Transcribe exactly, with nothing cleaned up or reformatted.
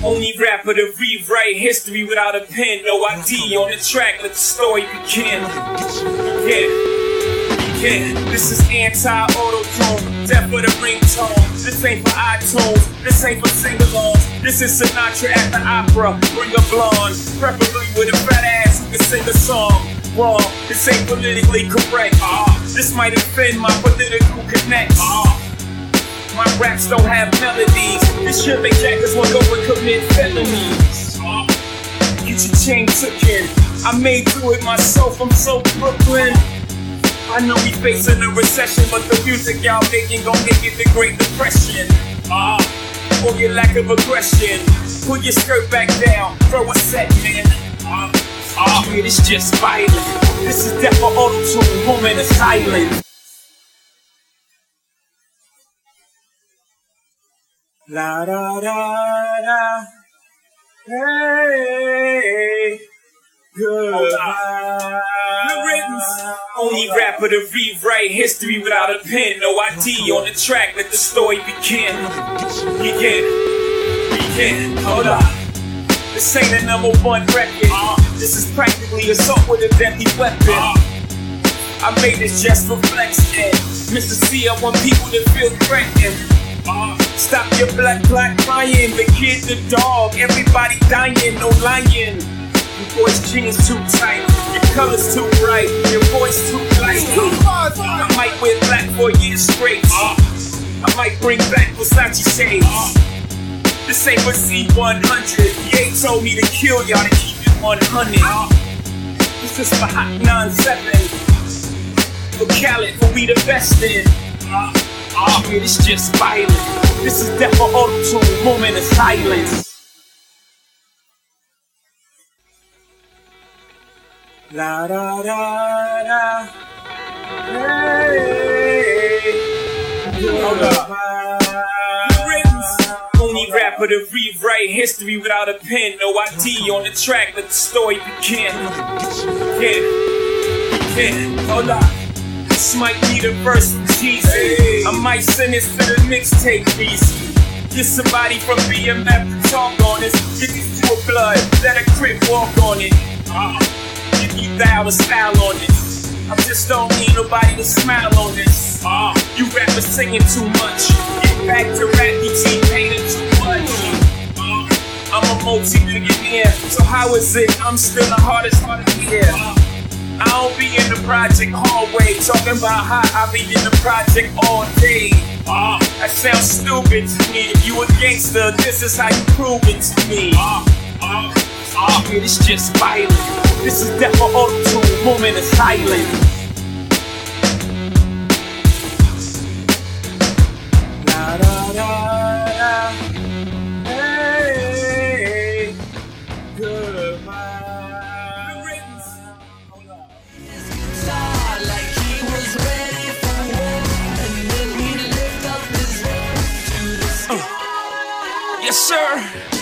Only rapper to rewrite history without a pen. No I D on the track, let the story begin. Yeah, yeah. This is anti-auto-tune, death for the ringtone. This ain't for iTunes, this ain't for sing-alongs. This is Sinatra at the opera, bring a blonde, preferably with a fat ass who can sing a song. Wrong, this ain't politically correct. Uh, this might offend my political connects. Uh, my raps don't have melodies. This shit make jackers wanna go and commit felonies. Uh, get your chain taken. I made through it myself, I'm so Brooklyn. I know we facing a recession, but the music y'all making gon' make it the Great Depression. Uh, for your lack of aggression, pull your skirt back down, throw a set, man. Uh, uh, yeah, it's just violent. This is death for auto-tune, moment of silence. La da da da, hey, goodbye. Only rapper to rewrite history without a pen. No I D on the track, let the story begin. Begin, begin, hold up. This ain't a number one record. Uh, this is practically assault with a deadly weapon. Uh, I made this just for flexing. Mister C, I want people to feel threatened. Uh, stop your black, black crying. The kid, the dog, everybody dying, no lying. Your boy's jeans too tight, your colors too bright, your voice too light. I might wear black for years straight. Uh, I might bring back Versace shades. Uh, this ain't for C one hundred. Ye told me to kill y'all to keep it one hundred. Uh, this is for Hot ninety-seven. For Khaled, for we the best in. Uh, uh, yeah, it's just violent. This is death for auto-tune, moment of silence. La da da da, hey, hold up. Only rapper to rewrite history without a pen. No I D on the track, let the story begin. Yeah, yeah, hold up. This might need a verse from Jesus. Hey. I might send this to the mixtape piece. Get somebody from B M F to talk on this. Get this to a blood, let a crib walk on it. Uh. You thou a style on this. I just don't need nobody to smile on this. Uh, you rappers singing too much. Get back to rap, you T-painting too much. Uh, I'm a multi-millionaire, so how is it I'm still the hardest part of the year? Uh, I don't be in the project hallway talking about how I be in the project all day. Uh, that sounds stupid to me. If you a gangster, this is how you prove it to me. Uh, uh, uh, yeah, it's just violent. This is death for auto-tune, moment of silence. La da da da, hey, goodbye. Like he was ready for war, and then he lift up his head to the sky. Uh, yes, sir.